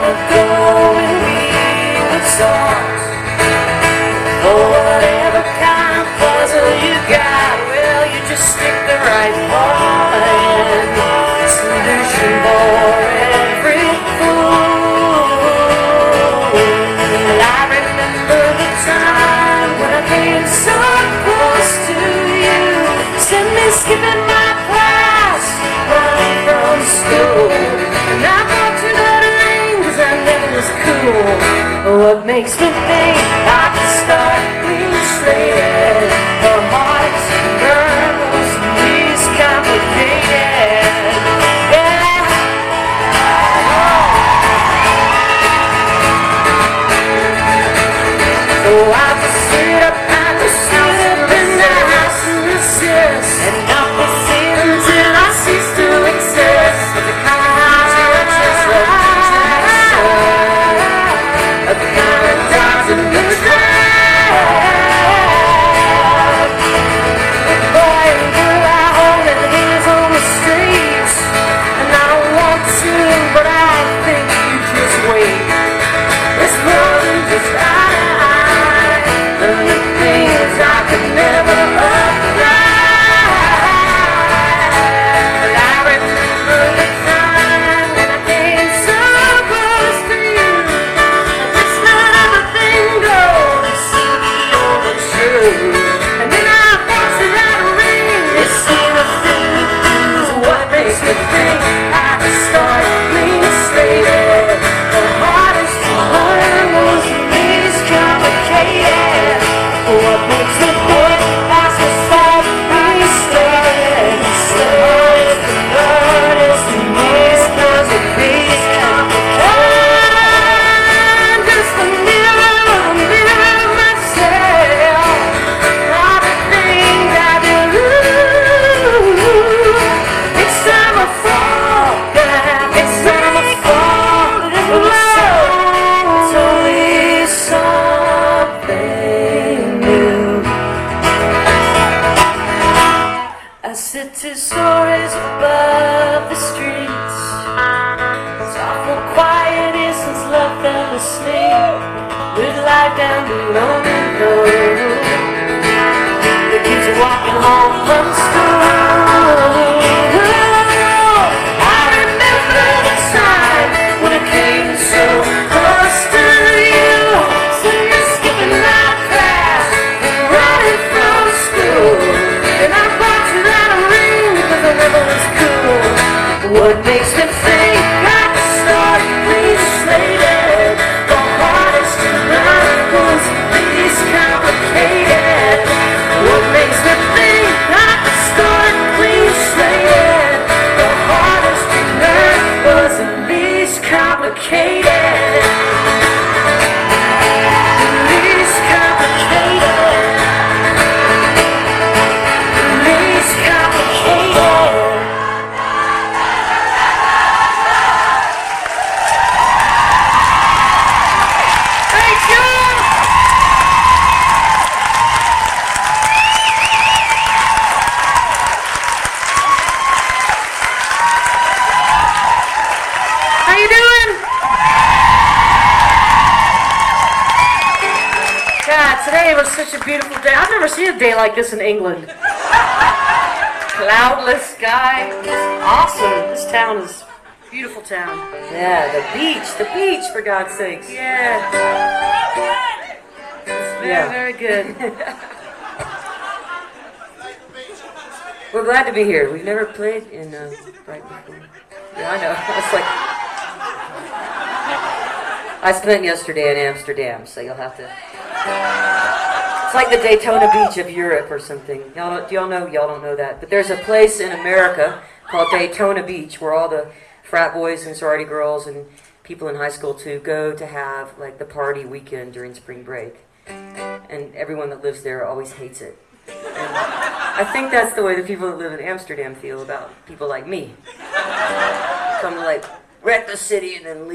going with songs. For whatever kind of puzzle you got, well, you just stick the right one. Solution for every fool. I remember the time when I came so close to you. Send me skipping my class, running from school. And I thought you let her in 'cause I never was cool. What makes me think I can start clean slated? The hearts and girls and these complicated. Yeah. So I just sit up and just sit up in the house and resist, and not be seen until I cease to exist. The kind of dogs in the crowd. Boy and girl, I hold their hands on the streets, and I don't want to, but I think you just wait. It's more than just and the things I could never apply. But I remember the time when I came so close to you. Just let everything go and see me overtrue. And then I thought you had a ring. It seemed to do what makes me think I could start clean slated. The hardest to learn was the least complicated. What makes me think I could start clean slated? The hardest to learn is the least complicated. I'm just a mirror myself. All the things I do. It's time I fall down. It's time I fall in love. It's only something new. I sit 2 stories above the streets. It's awful quiet here since love fell asleep. With life down the lonely road. The kids are walking home from school. I remember the time when I came so close to you. Sitting and skipping my class and running from school. And I thought you had a ring because I never was cool. What makes me think I can start clean slated? The hardest to learn was the least complicated. What makes me think I can start clean slated? The hardest to learn was the least complicated. The least complicated. The least complicated. Thank you! How you doing? God, today was such a beautiful day. I've never seen a day like this in England. Cloudless sky. It's awesome. This town is a beautiful town. Yeah, the beach, for God's sakes. Yeah. It's very, very good. We're glad to be here. We've never played in Brighton before. Yeah, I know. It's like I spent yesterday in Amsterdam, so you'll have to. It's like the Daytona Beach of Europe or something. Y'all don't know that. But there's a place in America called Daytona Beach where all the frat boys and sorority girls and people in high school too go to have like the party weekend during spring break. And everyone that lives there always hates it. And I think that's the way the people that live in Amsterdam feel about people like me. Come to like wreck the city and then leave.